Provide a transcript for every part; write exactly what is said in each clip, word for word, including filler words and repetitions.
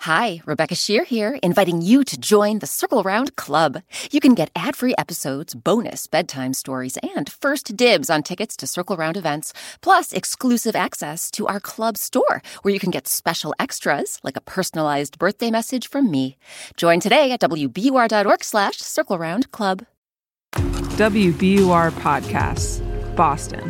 Hi, Rebecca Shear here, inviting you to join the Circle Round Club. You can get ad-free episodes, bonus bedtime stories, and first dibs on tickets to Circle Round events, plus exclusive access to our club store, where you can get special extras, like a personalized birthday message from me. Join today at wbur.org slash Circle Round Club. W B U R Podcasts, Boston.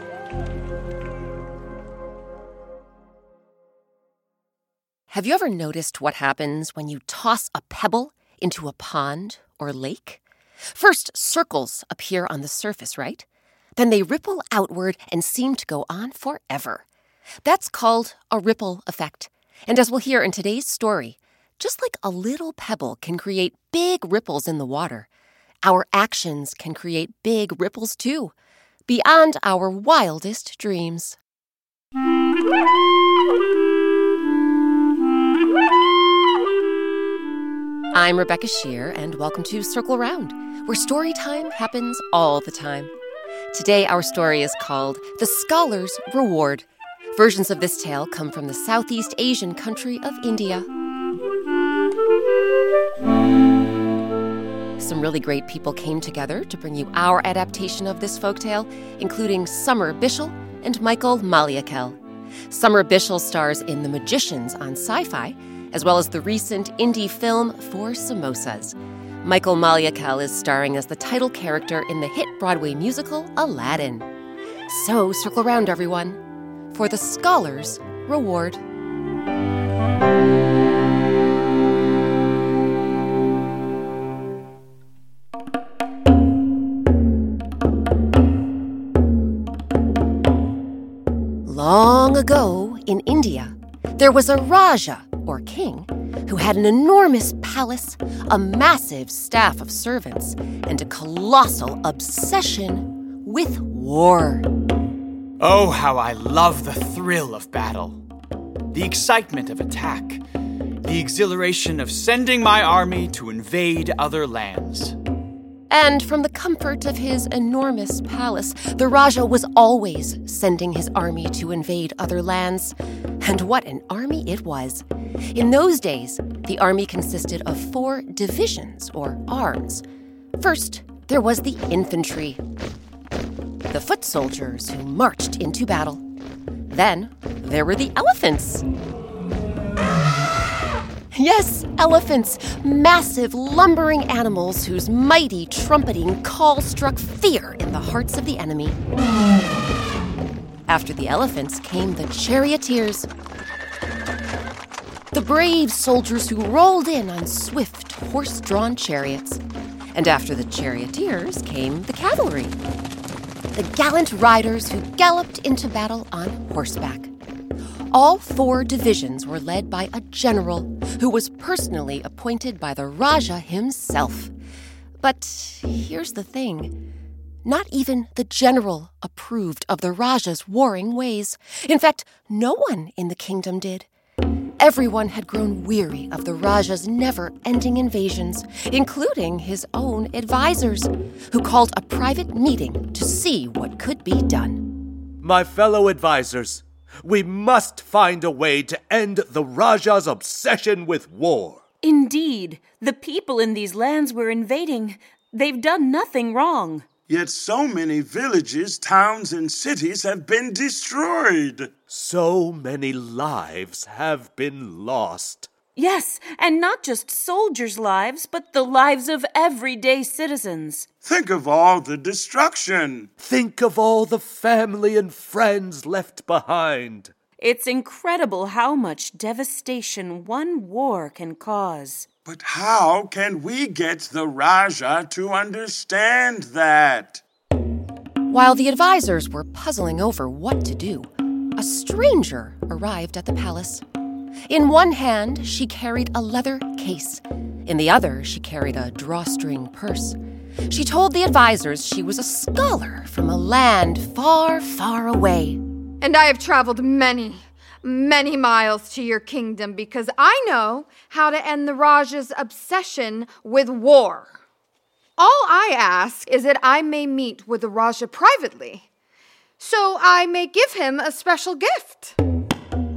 Have you ever noticed what happens when you toss a pebble into a pond or lake? First, circles appear on the surface, right? Then they ripple outward and seem to go on forever. That's called a ripple effect. And as we'll hear in today's story, just like a little pebble can create big ripples in the water, our actions can create big ripples too, beyond our wildest dreams. I'm Rebecca Shear, and welcome to Circle Round, where story time happens all the time. Today, our story is called The Scholar's Reward. Versions of this tale come from the Southeast Asian country of India. Some really great people came together to bring you our adaptation of this folktale, including Summer Bishil and Michael Maliakel. Summer Bishil stars in The Magicians on Sci-Fi, as well as the recent indie film Four Samosas. Michael Maliakel is starring as the title character in the hit Broadway musical Aladdin. So circle round, everyone, for The Scholar's Reward. Long ago in India, there was a Raja, or king, who had an enormous palace, a massive staff of servants, and a colossal obsession with war. Oh, how I love the thrill of battle, the excitement of attack, the exhilaration of sending my army to invade other lands. And from the comfort of his enormous palace, the Raja was always sending his army to invade other lands. And what an army it was! In those days, the army consisted of four divisions, or arms. First, there was the infantry, the foot soldiers who marched into battle. Then, there were the elephants. Yes, elephants, massive, lumbering animals whose mighty, trumpeting call struck fear in the hearts of the enemy. After the elephants came the charioteers, the brave soldiers who rolled in on swift, horse-drawn chariots. And after the charioteers came the cavalry, the gallant riders who galloped into battle on horseback. All four divisions were led by a general who was personally appointed by the Raja himself. But here's the thing. Not even the general approved of the Raja's warring ways. In fact, no one in the kingdom did. Everyone had grown weary of the Raja's never-ending invasions, including his own advisors, who called a private meeting to see what could be done. My fellow advisors, we must find a way to end the Raja's obsession with war. Indeed, the people in these lands we're invading, they've done nothing wrong. Yet so many villages, towns, and cities have been destroyed. So many lives have been lost. Yes, and not just soldiers' lives, but the lives of everyday citizens. Think of all the destruction. Think of all the family and friends left behind. It's incredible how much devastation one war can cause. But how can we get the Raja to understand that? While the advisors were puzzling over what to do, a stranger arrived at the palace. In one hand, she carried a leather case. In the other, she carried a drawstring purse. She told the advisors she was a scholar from a land far, far away. And I have traveled many, many miles to your kingdom because I know how to end the Raja's obsession with war. All I ask is that I may meet with the Raja privately, so I may give him a special gift.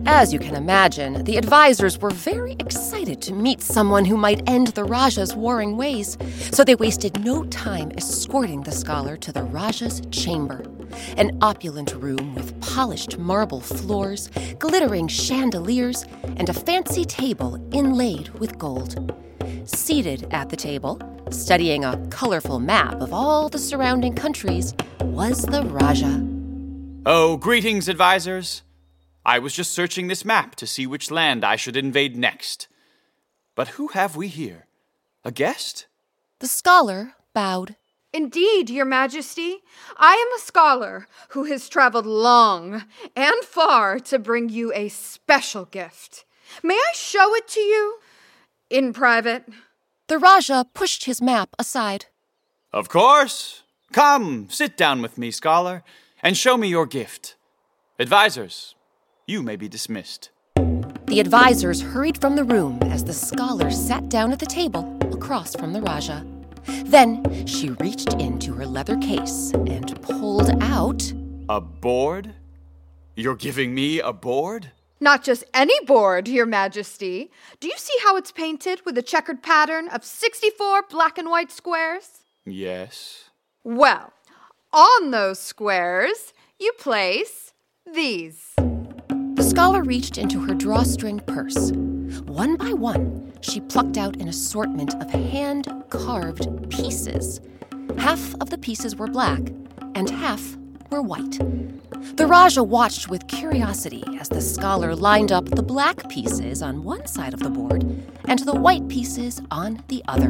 As you can imagine, the advisors were very excited to meet someone who might end the Raja's warring ways, so they wasted no time escorting the scholar to the Raja's chamber, an opulent room with polished marble floors, glittering chandeliers, and a fancy table inlaid with gold. Seated at the table, studying a colorful map of all the surrounding countries, was the Raja. Oh, greetings, advisors. I was just searching this map to see which land I should invade next. But who have we here? A guest? The scholar bowed. Indeed, Your Majesty, I am a scholar who has traveled long and far to bring you a special gift. May I show it to you in private? The Raja pushed his map aside. Of course. Come, sit down with me, scholar, and show me your gift. Advisors, you may be dismissed. The advisors hurried from the room as the scholar sat down at the table across from the Raja. Then she reached into her leather case and pulled out... A board? You're giving me a board? Not just any board, Your Majesty. Do you see how it's painted with a checkered pattern of sixty-four black and white squares? Yes. Well, on those squares, you place these. The scholar reached into her drawstring purse. One by one, she plucked out an assortment of hand-carved pieces. Half of the pieces were black, and half were white. The Raja watched with curiosity as the scholar lined up the black pieces on one side of the board and the white pieces on the other.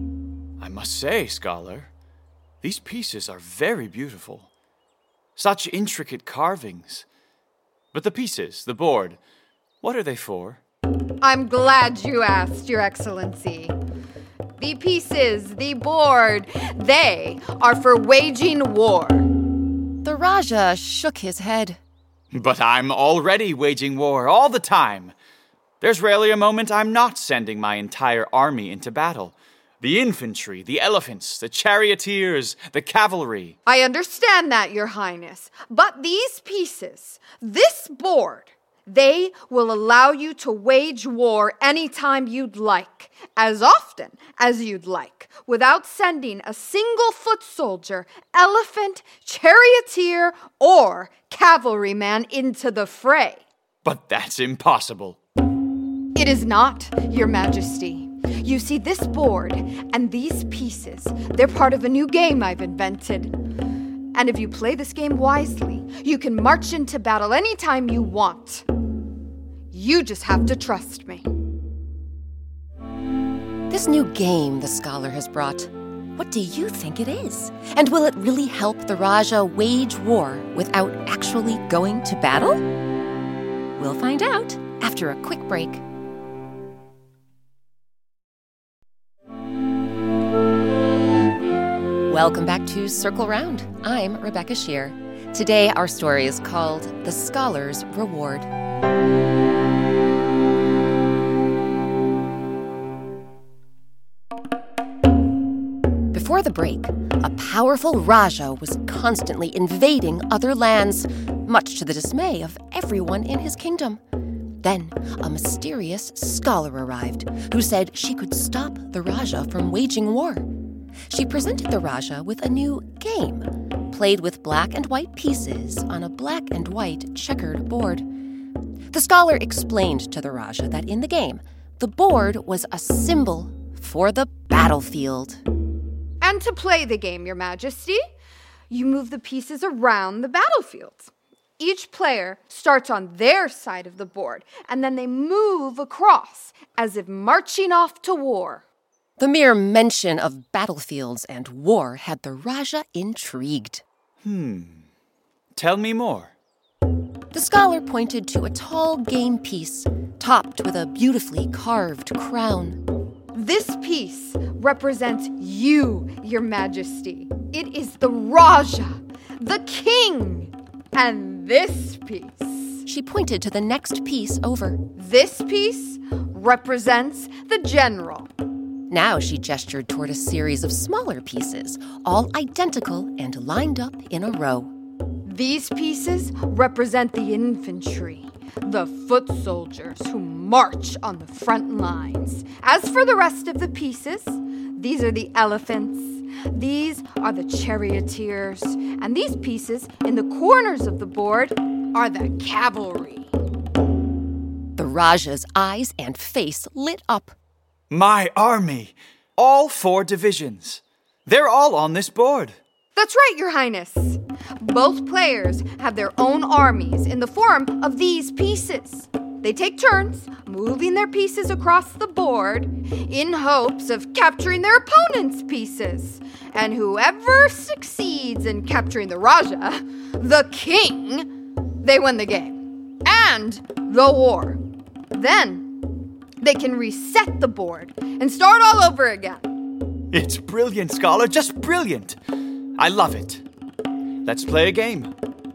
I must say, scholar, these pieces are very beautiful. Such intricate carvings. But the pieces, the board, what are they for? I'm glad you asked, Your Excellency. The pieces, the board, they are for waging war. The Raja shook his head. But I'm already waging war all the time. There's rarely a moment I'm not sending my entire army into battle. The infantry, the elephants, the charioteers, the cavalry. I understand that, Your Highness. But these pieces, this board, they will allow you to wage war anytime you'd like, as often as you'd like, without sending a single foot soldier, elephant, charioteer, or cavalryman into the fray. But that's impossible. It is not, Your Majesty. You see, this board and these pieces, they're part of a new game I've invented. And if you play this game wisely, you can march into battle anytime you want. You just have to trust me. This new game the scholar has brought, what do you think it is? And will it really help the Raja wage war without actually going to battle? We'll find out after a quick break. Welcome back to Circle Round. I'm Rebecca Shear. Today our story is called The Scholar's Reward. Before the break, a powerful Raja was constantly invading other lands, much to the dismay of everyone in his kingdom. Then, a mysterious scholar arrived who said she could stop the Raja from waging war. She presented the Raja with a new game, played with black and white pieces on a black and white checkered board. The scholar explained to the Raja that in the game, the board was a symbol for the battlefield. And to play the game, Your Majesty, you move the pieces around the battlefield. Each player starts on their side of the board, and then they move across as if marching off to war. The mere mention of battlefields and war had the Raja intrigued. Hmm. Tell me more. The scholar pointed to a tall game piece, topped with a beautifully carved crown. This piece represents you, Your Majesty. It is the Raja, the king. And this piece... She pointed to the next piece over. This piece represents the general. Now she gestured toward a series of smaller pieces, all identical and lined up in a row. These pieces represent the infantry, the foot soldiers who march on the front lines. As for the rest of the pieces, these are the elephants, these are the charioteers, and these pieces in the corners of the board are the cavalry. The Raja's eyes and face lit up. My army! All four divisions. They're all on this board. That's right, Your Highness. Both players have their own armies in the form of these pieces. They take turns moving their pieces across the board in hopes of capturing their opponent's pieces. And whoever succeeds in capturing the Raja, the king, they win the game and the war. Then they can reset the board and start all over again. It's brilliant, Scholar, just brilliant. I love it. Let's play a game.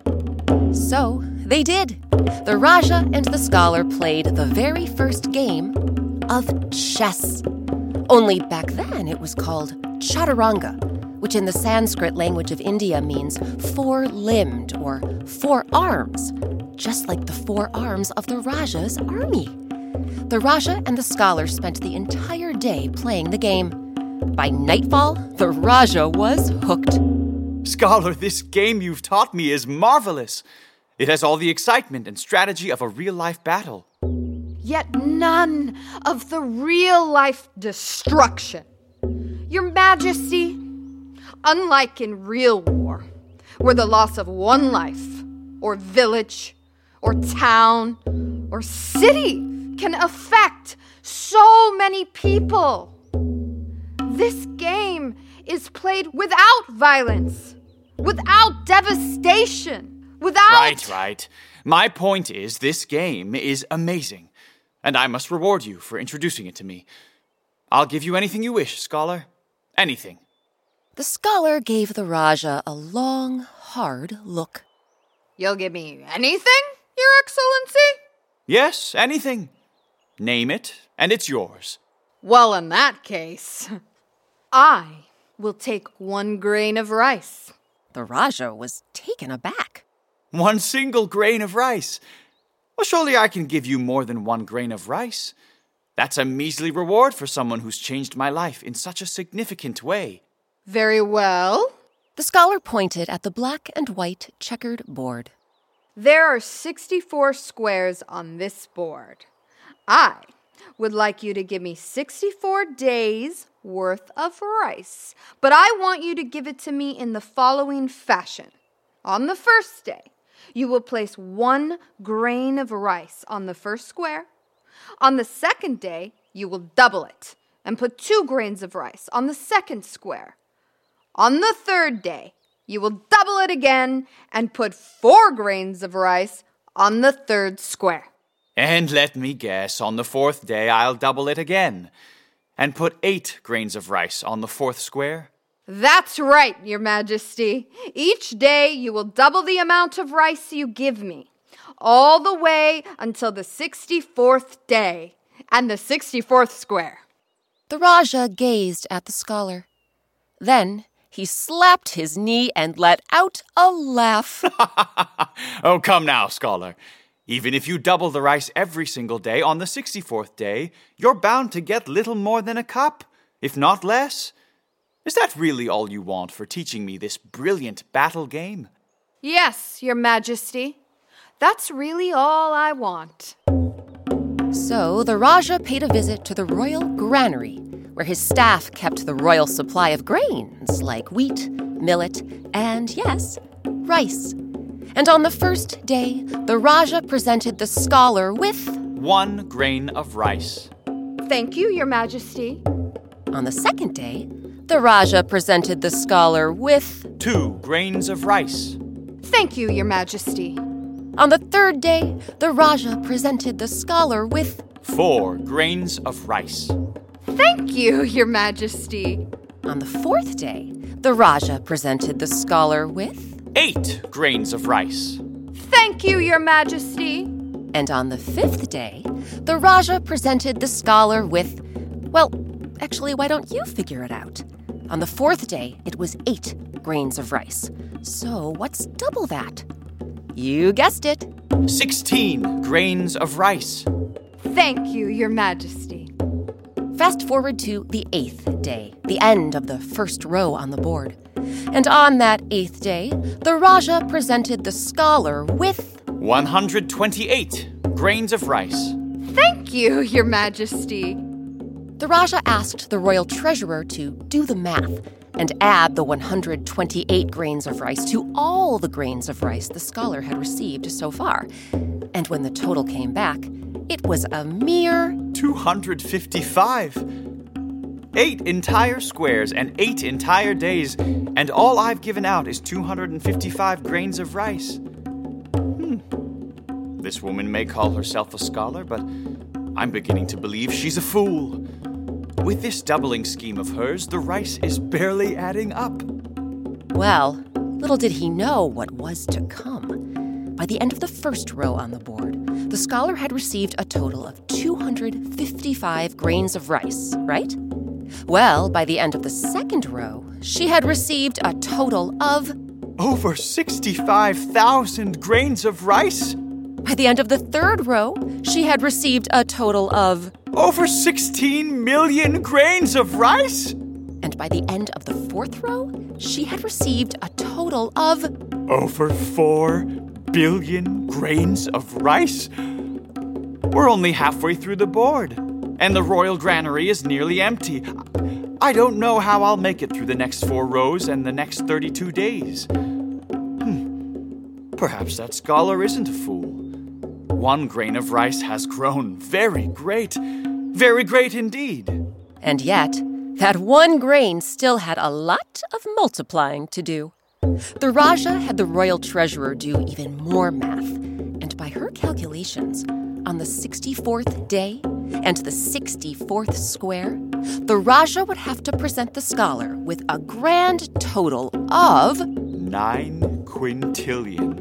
So they did. The Raja and the Scholar played the very first game of chess. Only back then it was called chaturanga, which in the Sanskrit language of India means four-limbed or four arms, just like the four arms of the Raja's army. The Raja and the Scholar spent the entire day playing the game. By nightfall, the Raja was hooked. Scholar, this game you've taught me is marvelous. It has all the excitement and strategy of a real-life battle. Yet none of the real-life destruction. Your Majesty, unlike in real war, where the loss of one life, or village, or town, or city can affect so many people, this game is played without violence, without devastation, without... Right, right. My point is, this game is amazing, and I must reward you for introducing it to me. I'll give you anything you wish, Scholar. Anything. The Scholar gave the Raja a long, hard look. You'll give me anything, Your Excellency? Yes, anything. Name it, and it's yours. Well, in that case, I will take one grain of rice. The Raja was taken aback. One single grain of rice? Well, surely I can give you more than one grain of rice. That's a measly reward for someone who's changed my life in such a significant way. Very well. The Scholar pointed at the black and white checkered board. There are sixty-four squares on this board. I would like you to give me sixty-four days worth of rice, but I want you to give it to me in the following fashion. On the first day, you will place one grain of rice on the first square. On the second day, you will double it and put two grains of rice on the second square. On the third day, you will double it again and put four grains of rice on the third square. And let me guess, on the fourth day I'll double it again and put eight grains of rice on the fourth square. That's right, Your Majesty. Each day you will double the amount of rice you give me, all the way until the sixty-fourth day and the sixty-fourth square. The Raja gazed at the Scholar. Then he slapped his knee and let out a laugh. Oh, come now, Scholar. Even if you double the rice every single day, on the sixty-fourth day, you're bound to get little more than a cup, if not less. Is that really all you want for teaching me this brilliant battle game? Yes, Your Majesty. That's really all I want. So the Raja paid a visit to the royal granary, where his staff kept the royal supply of grains like wheat, millet, and, yes, rice. And on the first day, the Raja presented the Scholar with... one grain of rice. Thank you, Your Majesty. On the second day, the Raja presented the Scholar with... two grains of rice. Thank you, Your Majesty. On the third day, the Raja presented the Scholar with... four grains of rice. Thank you, Your Majesty. On the fourth day, the Raja presented the Scholar with... eight grains of rice. Thank you, Your Majesty. And on the fifth day, the Raja presented the Scholar with... well, actually, why don't you figure it out? On the fourth day, it was eight grains of rice. So what's double that? You guessed it. Sixteen grains of rice. Thank you, Your Majesty. Fast forward to the eighth day, the end of the first row on the board. And on that eighth day, the Raja presented the scholar with one hundred twenty-eight grains of rice. Thank you, Your Majesty. The Raja asked the royal treasurer to do the math and add the one hundred twenty-eight grains of rice to all the grains of rice the scholar had received so far. And when the total came back, it was a mere two hundred fifty-five. Eight entire squares and eight entire days, and all I've given out is two hundred fifty-five grains of rice. Hmm. This woman may call herself a scholar, but I'm beginning to believe she's a fool. With this doubling scheme of hers, the rice is barely adding up. Well, little did he know what was to come. By the end of the first row on the board, the scholar had received a total of two hundred fifty-five grains of rice, right? Well, by the end of the second row, she had received a total of over sixty-five thousand grains of rice. By the end of the third row, she had received a total of over sixteen million grains of rice. And by the end of the fourth row, she had received a total of over four billion grains of rice. We're only halfway through the board, and the royal granary is nearly empty. I don't know how I'll make it through the next four rows and the next thirty-two days. Hmm. Perhaps that scholar isn't a fool. One grain of rice has grown very great, very great indeed. And yet, that one grain still had a lot of multiplying to do. The Raja had the royal treasurer do even more math, and by her calculations, on the sixty-fourth day and the sixty-fourth square, the Raja would have to present the scholar with a grand total of nine quintillion,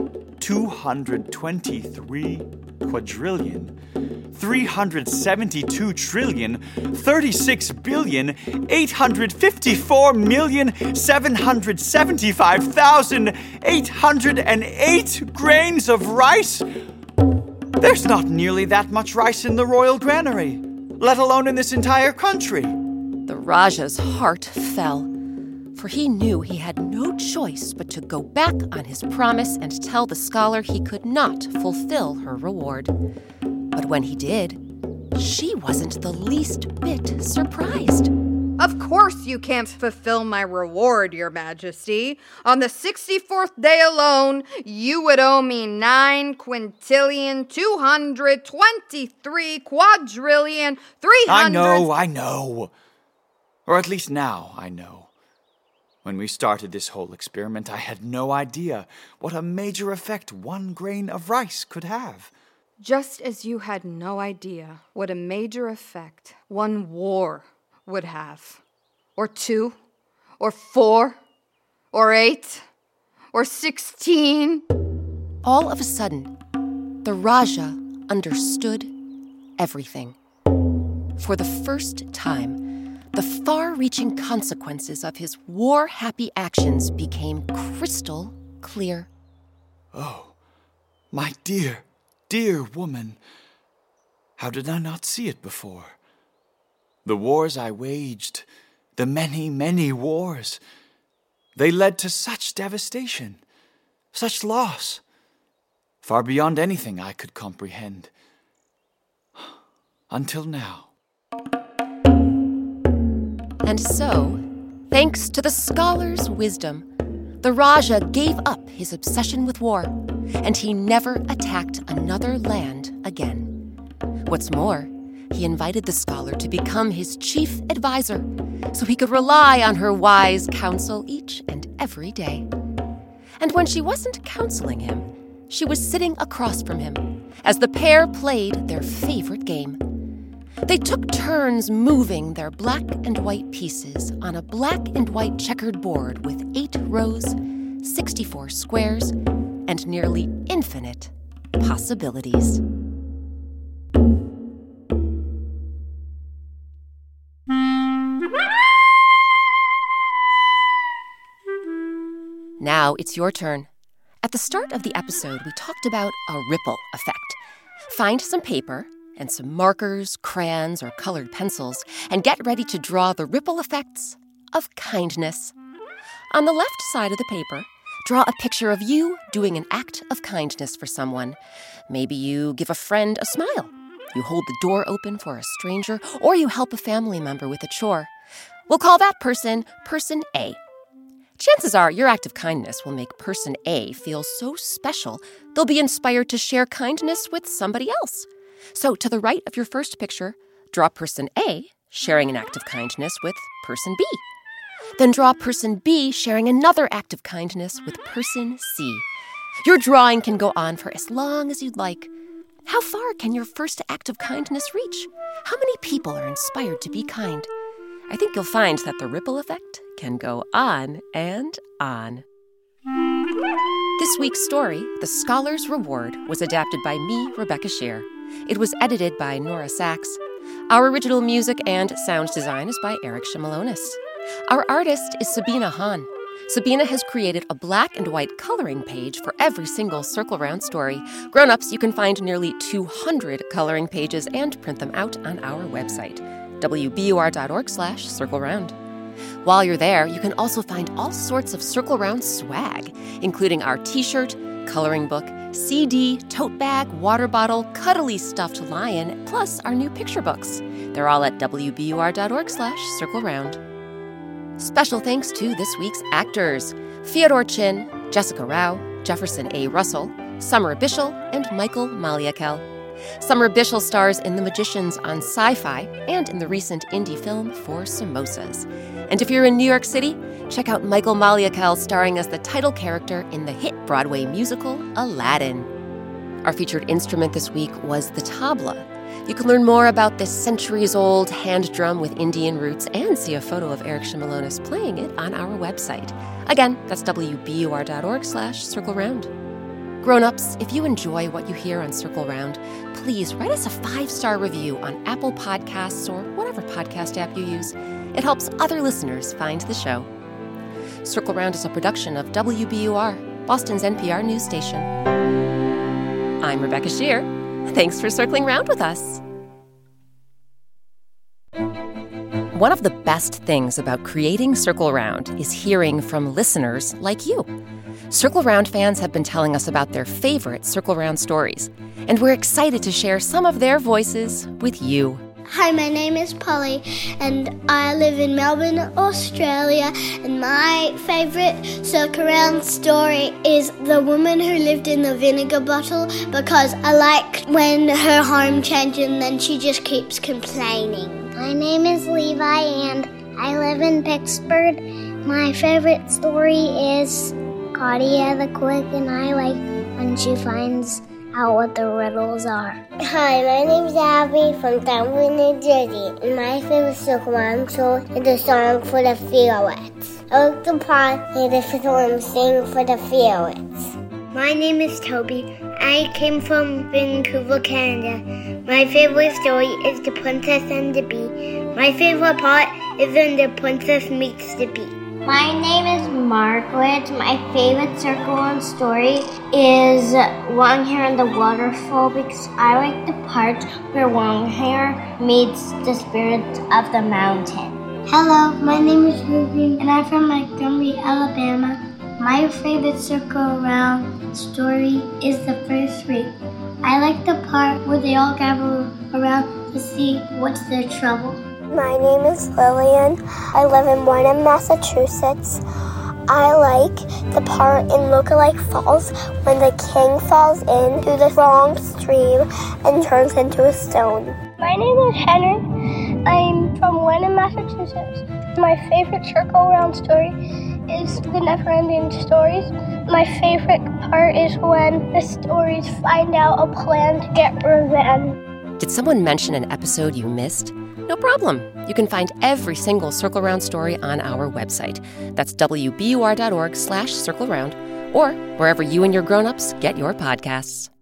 two hundred twenty-three quadrillion, three hundred seventy-two trillion, thirty-six billion, eight hundred fifty-four million, seven hundred seventy-five thousand, eight hundred eight grains of rice. There's not nearly that much rice in the royal granary, let alone in this entire country. The Raja's heart fell, for he knew he had no choice but to go back on his promise and tell the scholar he could not fulfill her reward. But when he did, she wasn't the least bit surprised. Of course you can't fulfill my reward, Your Majesty. On the sixty-fourth day alone, you would owe me nine quintillion, two hundred twenty-three quadrillion, three hundred... I know, I know. Or at least now I know. When we started this whole experiment, I had no idea what a major effect one grain of rice could have. Just as you had no idea what a major effect one war would have. Or two, or four, or eight, or sixteen. All of a sudden, the Raja understood everything. For the first time, the far-reaching consequences of his war-happy actions became crystal clear. Oh, my dear, dear woman, how did I not see it before? The wars I waged, the many, many wars, they led to such devastation, such loss, far beyond anything I could comprehend. Until now. And so, thanks to the scholar's wisdom, the Raja gave up his obsession with war, and he never attacked another land again. What's more, he invited the scholar to become his chief advisor, so he could rely on her wise counsel each and every day. And when she wasn't counseling him, she was sitting across from him as the pair played their favorite game. They took turns moving their black and white pieces on a black and white checkered board with eight rows, sixty-four squares, and nearly infinite possibilities. Now it's your turn. At the start of the episode, we talked about a ripple effect. Find some paper and some markers, crayons, or colored pencils, and get ready to draw the ripple effects of kindness. On the left side of the paper, draw a picture of you doing an act of kindness for someone. Maybe you give a friend a smile, you hold the door open for a stranger, or you help a family member with a chore. We'll call that person Person A. Chances are your act of kindness will make Person A feel so special, they'll be inspired to share kindness with somebody else. So to the right of your first picture, draw Person A sharing an act of kindness with Person B. Then draw Person B sharing another act of kindness with Person C. Your drawing can go on for as long as you'd like. How far can your first act of kindness reach? How many people are inspired to be kind? I think you'll find that the ripple effect can go on and on. This week's story, The Scholar's Reward, was adapted by me, Rebecca Shear. It was edited by Nora Sachs. Our original music and sound design is by Eric Shimalonis. Our artist is Sabina Hahn. Sabina has created a black and white coloring page for every single Circle Round story. Grown-ups, you can find nearly two hundred coloring pages and print them out on our website, w b u r dot org slash circle round. While you're there, you can also find all sorts of Circle Round swag, including our t-shirt, coloring book, C D, tote bag, water bottle, cuddly stuffed lion, plus our new picture books. They're all at w b u r dot org slash circle round. Special thanks to this week's actors, Fyodor Chin, Jessica Rao, Jefferson A. Russell, Summer Bishel, and Michael Maliakel. Summer Bishel stars in The Magicians on Sci-Fi and in the recent indie film For Samosas. And if you're in New York City, check out Michael Maliakel starring as the title character in the hit Broadway musical Aladdin. Our featured instrument this week was the tabla. You can learn more about this centuries-old hand drum with Indian roots and see a photo of Eric Shimalonis playing it on our website. Again, that's w b u r dot org slash circle round. Grown-ups, if you enjoy what you hear on Circle Round, please write us a five-star review on Apple Podcasts or whatever podcast app you use. It helps other listeners find the show. Circle Round is a production of W B U R, Boston's N P R news station. I'm Rebecca Shear. Thanks for circling round with us. One of the best things about creating Circle Round is hearing from listeners like you. Circle Round fans have been telling us about their favorite Circle Round stories, and we're excited to share some of their voices with you. Hi, my name is Polly, and I live in Melbourne, Australia, and my favorite Circle Round story is The Woman Who Lived in the Vinegar Bottle, because I like when her home changes and then she just keeps complaining. My name is Levi, and I live in Pittsburgh. My favorite story is Claudia the Quick, and I like when she finds out what the riddles are. Hi, my name is Abby from Danville, New Jersey, and my favorite Circle Round song is the song for the Fearlets. I like the part of the film sing for the Fearlets. My name is Toby. I came from Vancouver, Canada. My favorite story is The Princess and the Bee. My favorite part is when the princess meets the bee. My name is Margaret. My favorite Circle Round story is Longhair and the Waterfall, because I like the part where Longhair meets the spirits of the mountain. Hello, my name is Ruby, and I'm from Montgomery, Alabama. My favorite Circle Round story is the first week. I like the part where they all gather around to see what's their trouble. My name is Lillian. I live in Wyndham, Massachusetts. I like the part in Lookalike Falls when the king falls into the wrong stream and turns into a stone. My name is Henry. I'm from Wyndham, Massachusetts. My favorite Circle Round story is the Neverending Stories. My favorite part is when the stories find out a plan to get revenge. Did someone mention an episode you missed? No problem. You can find every single Circle Round story on our website. That's w b u r dot org slash circle round, or wherever you and your grown-ups get your podcasts.